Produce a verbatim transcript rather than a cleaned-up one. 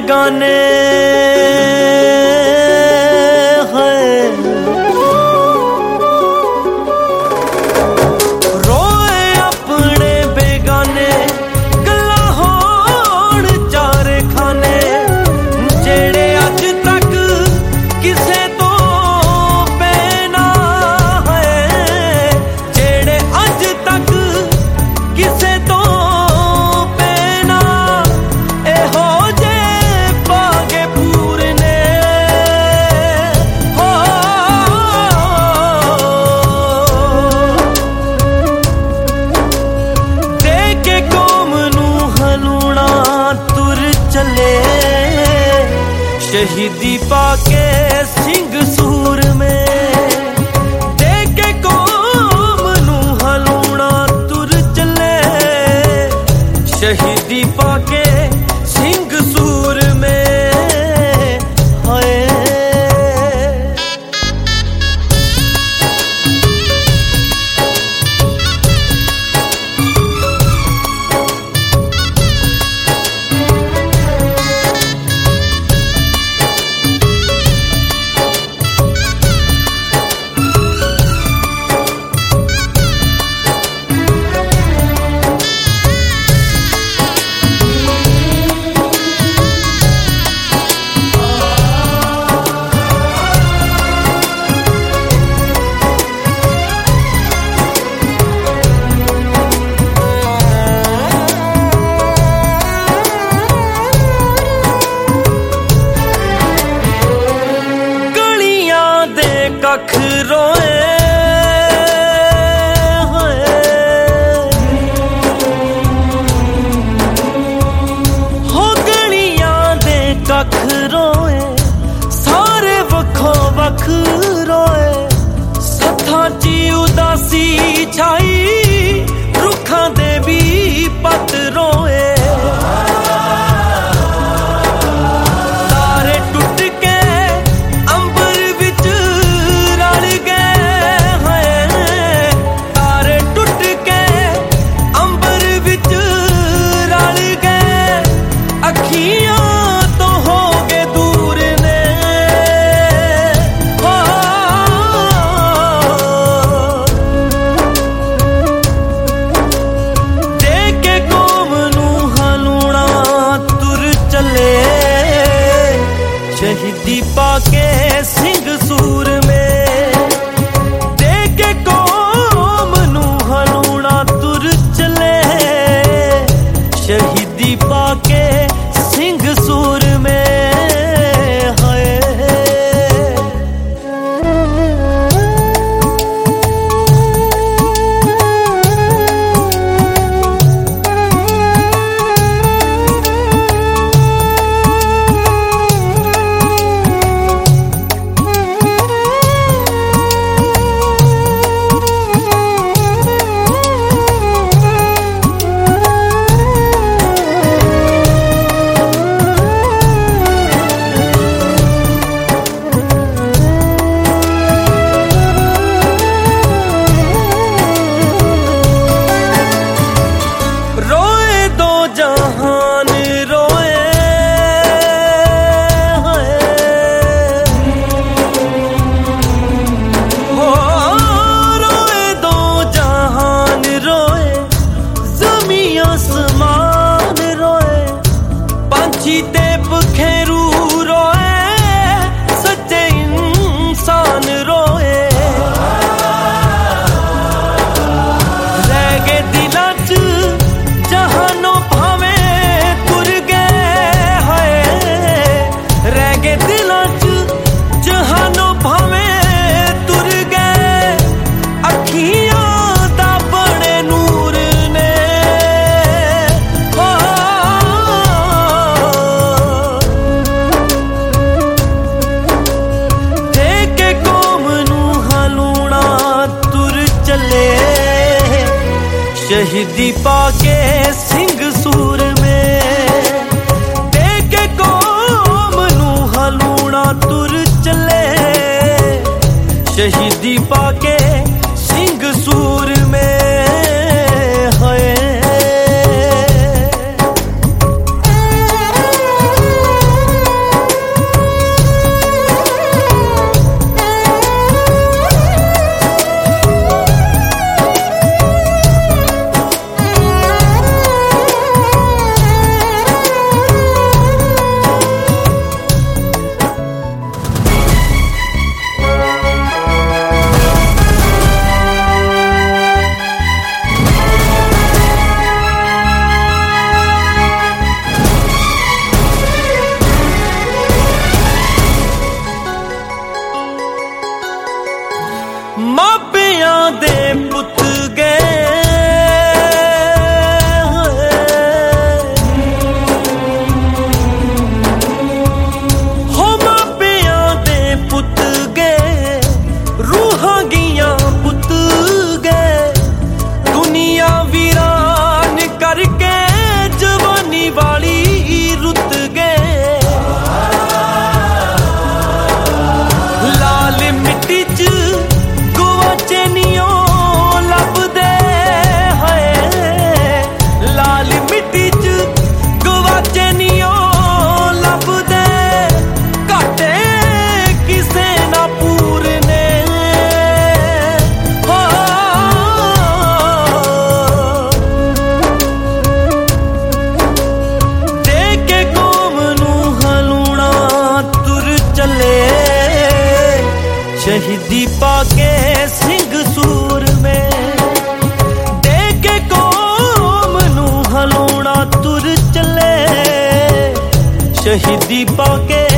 बेगाने शहीदी पाके सिंह सूर में देके कौम नू हलूना तुर चले शहीदी पाके सिंह सूर में हाय कख रोए हो गलियां दे कख रोए सारे वखो वख रोए सत्थां ची उदासी छाई रुखां दे भी पत रोए शहीदी पाके सिंह सूर में देके कौम नू हलूना तुर चले शहीदी पाके सिंह सूर में जीते बखेरू रोए सच्चे इंसान रोए रह गए दिलां च जहानों भावे तुर गए हाय रह गए दिलां च जहानों भावे तुर गए अखियां दा बने नूर ने शहीदी पाके सिंह सूर में देके कौम नू हलूना तुर चले शहीदी पाके सिंह सूर में है। शहीदी पाके सिंह सूर में दे के कौम नू हलौना तुर चले शहीदी पाके